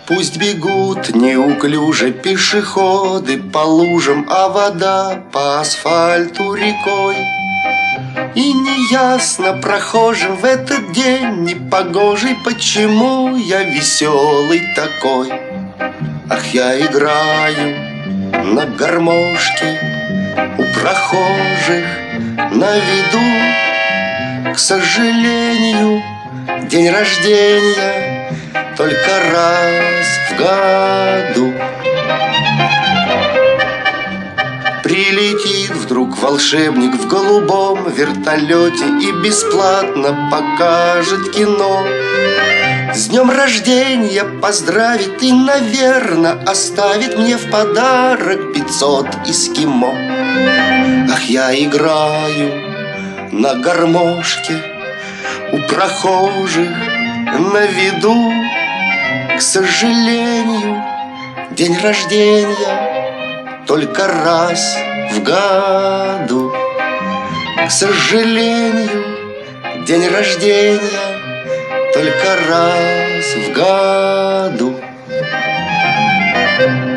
Пусть бегут неуклюже пешеходы по лужам, а вода по асфальту рекой. И неясно прохожим в этот день непогожий, почему я веселый такой. Ах, я играю на гармошке у прохожих на виду. К сожалению, день рождения только раз в году. Прилетит вдруг волшебник в голубом вертолете и бесплатно покажет кино. С днем рождения поздравит и, наверно, оставит мне в подарок 500 эскимо. Ах, я играю на гармошке у прохожих на виду. К сожалению, день рождения только раз в году. К сожалению, день рождения только раз в году.